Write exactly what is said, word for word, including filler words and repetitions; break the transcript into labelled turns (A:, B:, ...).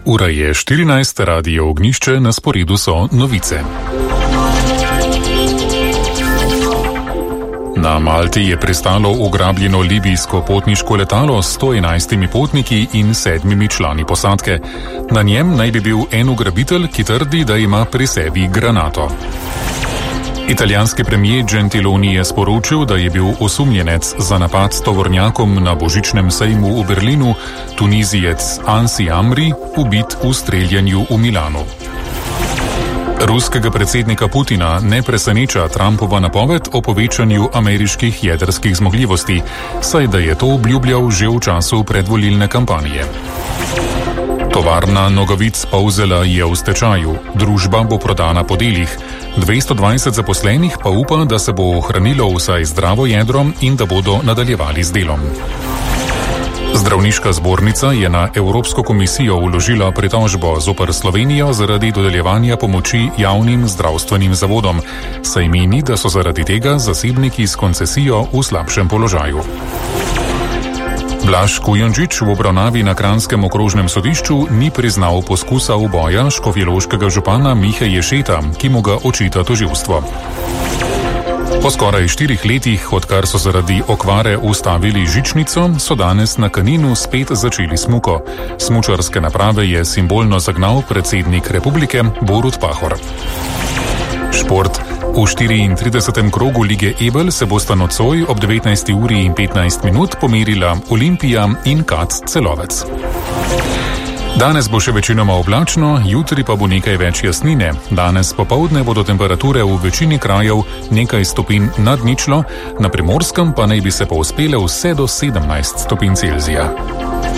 A: Ura je štirinajst, Radio Ognjišče, na sporedu so novice. Na Malti je pristalo ugrabljeno libijsko potniško letalo s sto enajstimi potniki in sedmimi člani posadke. Na njem naj bi bil en ugrabitelj, ki trdi, da ima pri sebi granato. Italijanski premijer Gentiloni je sporočil, da je bil osumljenec za napad s tovornjakom na božičnem sejmu v Berlinu, Tunizijec Ansi Amri, ubit v streljanju v Milanu. Ruskega predsednika Putina ne preseneča Trumpova napoved o povečanju ameriških jedrskih zmogljivosti, saj da je to obljubljal že v času predvolilne kampanje. Tovarna nogavic Polzela je v stečaju, družba bo prodana po delih, dvesto dvajset zaposlenih pa upa, da se bo ohranilo vsaj zdravo jedro in da bodo nadaljevali z delom. Zdravniška zbornica je na Evropsko komisijo vložila pritožbo zoper Slovenijo zaradi dodeljevanja pomoči javnim zdravstvenim zavodom, saj meni, da so zaradi tega zasebniki s koncesijo v slabšem položaju. Blaž Kujončič v obravnavi na Kranjskem okrožnem sodišču ni priznal poskusa uboja škofjeloškega župana Mihe Ješeta, ki mu ga očita tožilstvo. Po skoraj štirih letih, odkar so zaradi okvare ustavili žičnico, so danes na Kaninu spet začeli smuko. Smučarske naprave je simbolno zagnal predsednik republike Borut Pahor. Šport. V štiriintridesetem krogu lige Ebel se bosta nocoj ob devetnajsti uri in petnajst minut pomerila Olimpija in Kac Celovec. Danes bo še večinoma oblačno, jutri pa bo nekaj več jasnine. Danes popoldne bodo temperature v večini krajev nekaj stopinj nad ničlo, na Primorskem pa naj bi se povzpele vse do sedemnajst stopinj Celzija.